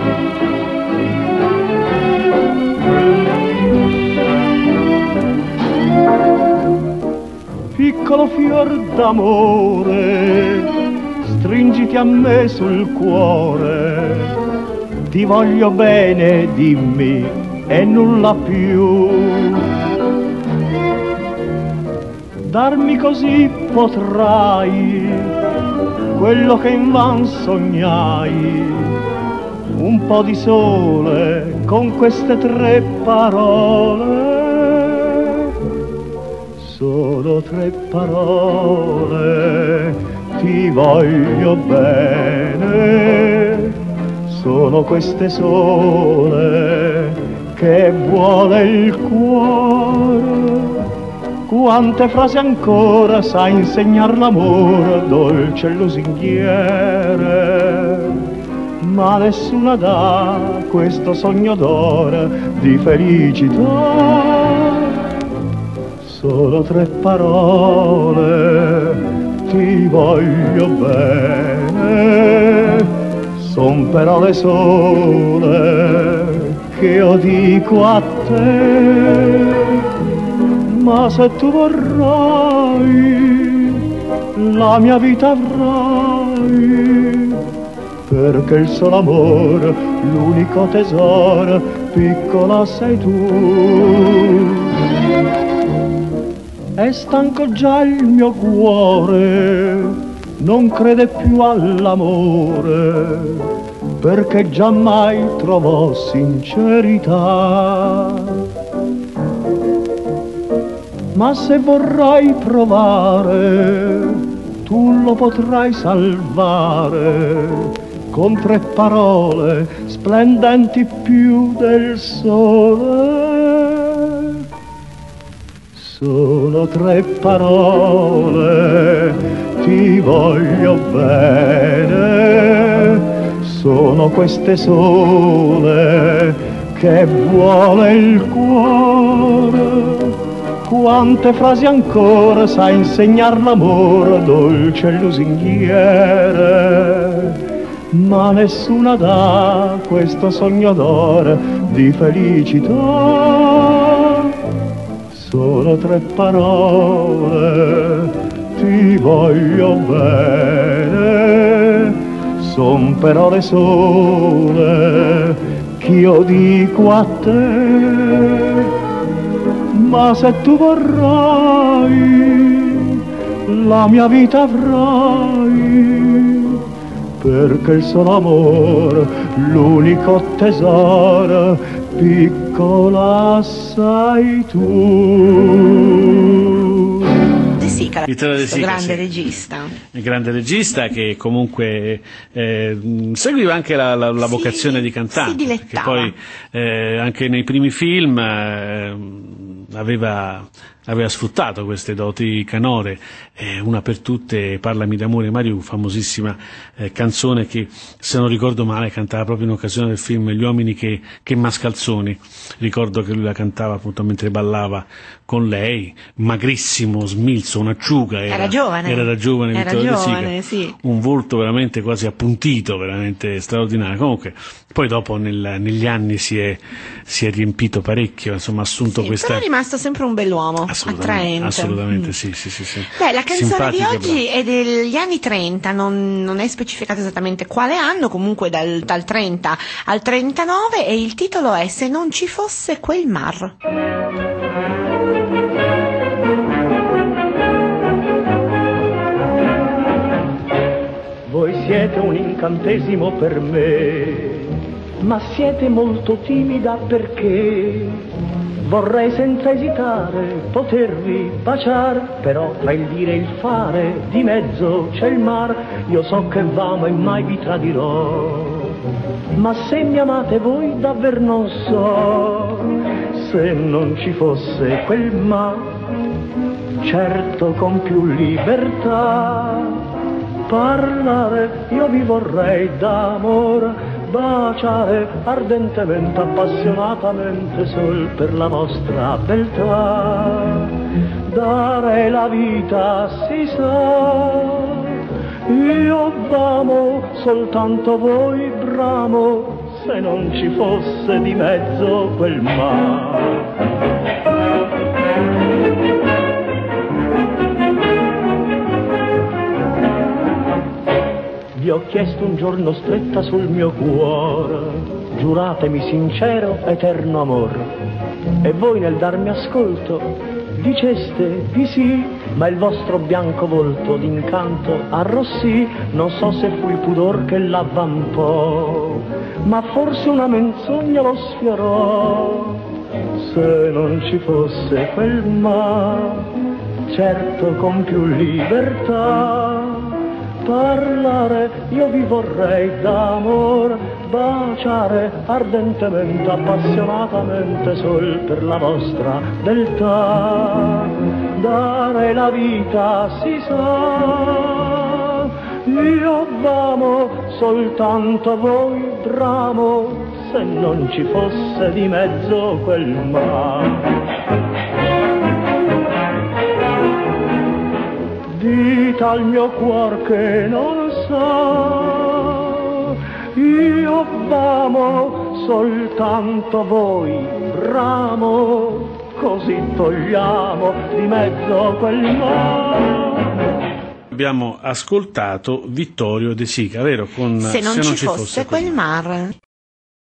Piccolo fior d'amore, stringiti a me sul cuore, ti voglio bene, dimmi, e nulla più. Darmi così potrai quello che invan sognai, un po' di sole con queste tre parole. Solo tre parole, ti voglio bene, sono queste sole che vuole il cuore. Quante frasi ancora sa insegnar l'amore, dolce e lusinghiere, ma nessuna dà questo sogno d'oro di felicità. Solo tre parole, ti voglio bene, son parole sole che io dico a te. Ma se tu vorrai, la mia vita avrai, perché il solo amore, l'unico tesoro, piccola sei tu. È stanco già il mio cuore, non crede più all'amore, perché giammai trovò sincerità. Ma se vorrai provare, tu lo potrai salvare con tre parole splendenti più del sole. Solo tre parole, ti voglio bene, sono queste sole che vuole il cuore. Quante frasi ancora sa insegnar l'amore, dolce e lusinghiere, ma nessuna dà questo sogno d'oro di felicità. Solo tre parole, ti voglio bene, son parole sole che io dico a te. Ma se tu vorrai, la mia vita avrai, perché il solo amore, l'unico tesoro, piccola sei tu. De Sica, Vittorio De Sica, grande sì. regista. Il grande regista che comunque seguiva anche la vocazione di cantante, si perché dilettava. poi anche nei primi film aveva sfruttato queste doti canore, una per tutte, Parlami d'amore Mariù, famosissima canzone che, se non ricordo male, cantava proprio in occasione del film Gli uomini che mascalzoni. Ricordo che lui la cantava appunto mentre ballava con lei, magrissimo, smilzo, un'acciuga, era giovane Vittorio De Sica, sì. un volto veramente quasi appuntito, veramente straordinario. Comunque poi dopo negli anni si è riempito parecchio, insomma, ha assunto Sì, questa... però è rimasto sempre un bell'uomo, attraente. Assolutamente, sì. Beh, la canzone di Simpatica, oggi è degli anni 30, non è specificato esattamente quale anno, comunque dal 30 al 39, e il titolo è Se non ci fosse quel mar. Voi siete un incantesimo per me, ma siete molto timida perché vorrei senza esitare potervi baciare, però tra il dire e il fare di mezzo c'è il mar. Io so che v'amo e mai vi tradirò, ma se mi amate voi davvero non so. Se non ci fosse quel mar, certo con più libertà parlare io vi vorrei d'amore, baciare ardentemente, appassionatamente sol per la vostra beltà. Dare la vita si sa, io v'amo, soltanto voi bramo, se non ci fosse di mezzo quel mare. Vi ho chiesto un giorno stretta sul mio cuore, giuratemi sincero, eterno amor, e voi nel darmi ascolto diceste di sì, ma il vostro bianco volto d'incanto arrossì. Non so se fu il pudor che l'avvampò, ma forse una menzogna lo sfiorò. Se non ci fosse quel ma, certo con più libertà parlare io vi vorrei d'amor, baciare ardentemente, appassionatamente sol per la vostra beltà, dare la vita si sa. Io v'amo soltanto voi bramo, se non ci fosse di mezzo quel ma. Dite al mio cuor che non sa, io v'amo soltanto voi bramo, così togliamo di mezzo quel mare. Abbiamo ascoltato Vittorio De Sica, vero? Con Se non ci fosse quel mar.